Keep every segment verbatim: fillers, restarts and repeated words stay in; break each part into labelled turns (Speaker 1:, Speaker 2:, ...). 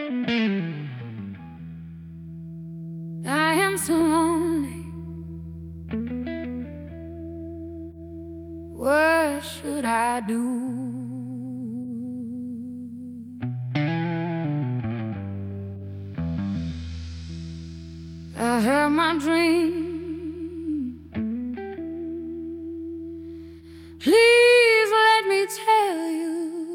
Speaker 1: I am so lonely. What should I do? I have my dream. Please let me tell you,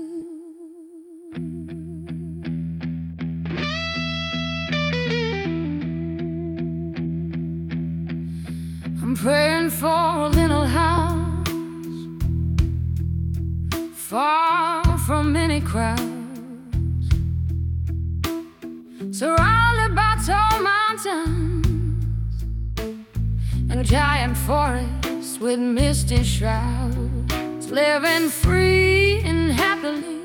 Speaker 1: I'm praying for a little house far from any crowds, surrounded by tall mountains and giant forests with misty shrouds, living free and happily,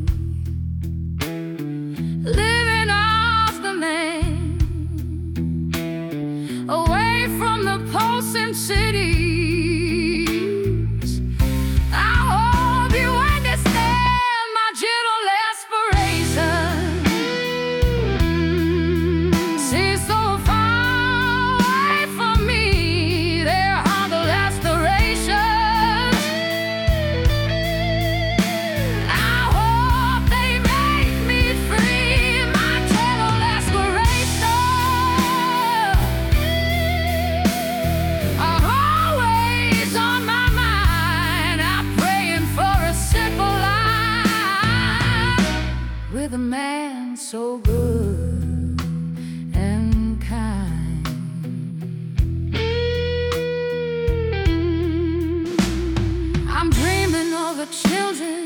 Speaker 1: living off the land, away from the pulsing cities. I hope you understand my gentle aspiration. See, so far away from me, there are the lacerations. I hope they make me free, my gentle aspiration. Are always on my mind. I'm praying for a simple life with a man so good and kind. I'm dreaming of the children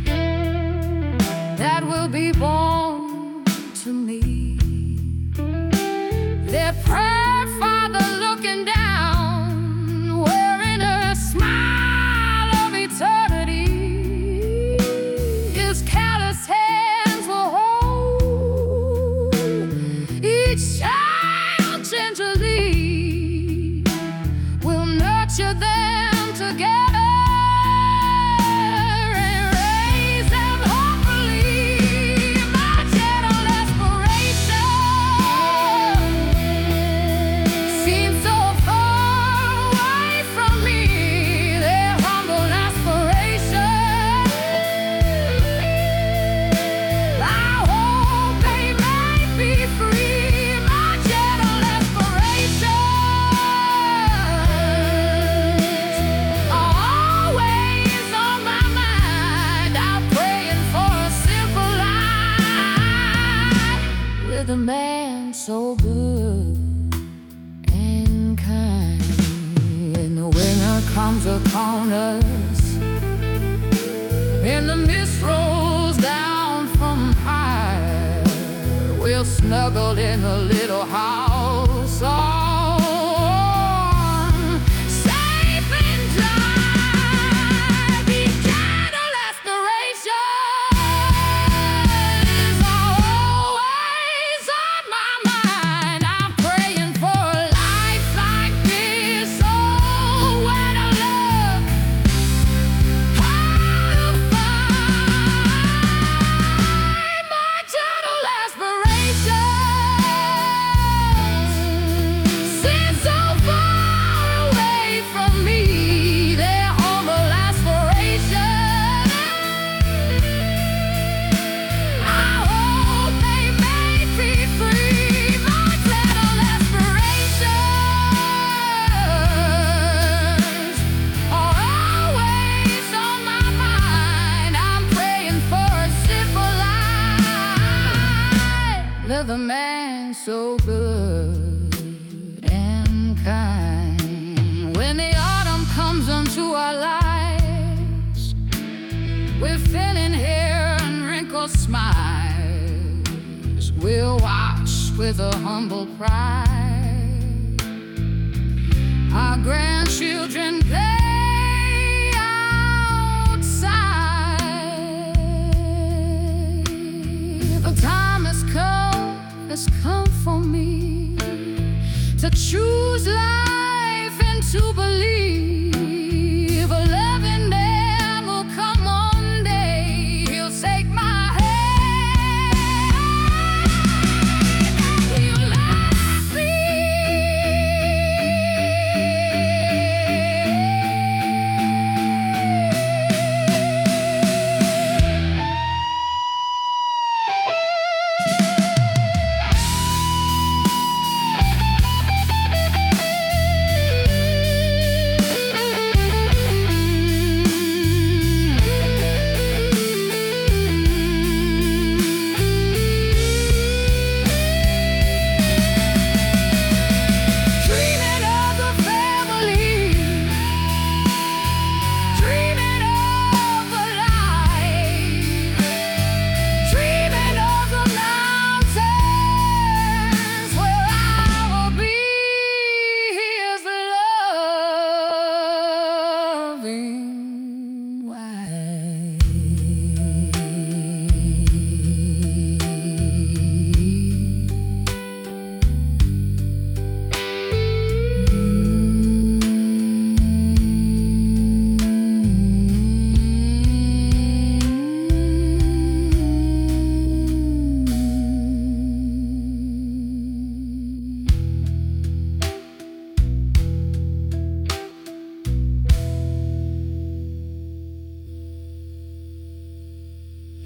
Speaker 1: that will be born to me. Their prayer, Father, looking down, wearing a smile of eternity. His callous hands will hold each child tenderly. We'll nurture them together and raise them hopefully. My gentle aspiration seems so far away from me. Their humble aspiration, I hope they make me free. My gentle aspirations are always on my mind. I'm praying for a simple life with a man so good and kind. When the winter comes upon us, and the mist rolls down from high, we'll snuggle in a little house, all warm, safe and dry. These gentle aspirations are always on my mind. I'm praying for a life like this. Oh, when I look how to find my gentle aspirations seem so far away from me. Their humble aspirations, I hope they make me free. My gentle aspirations are always on my mind. I'm praying for a simple life with a man so good and kind. When the autumn comes into our lives, with thinning hair and wrinkled smiles, we'll watch with a humble pride our grandchildren play outside. The time has come, has come for me to choose life and to believe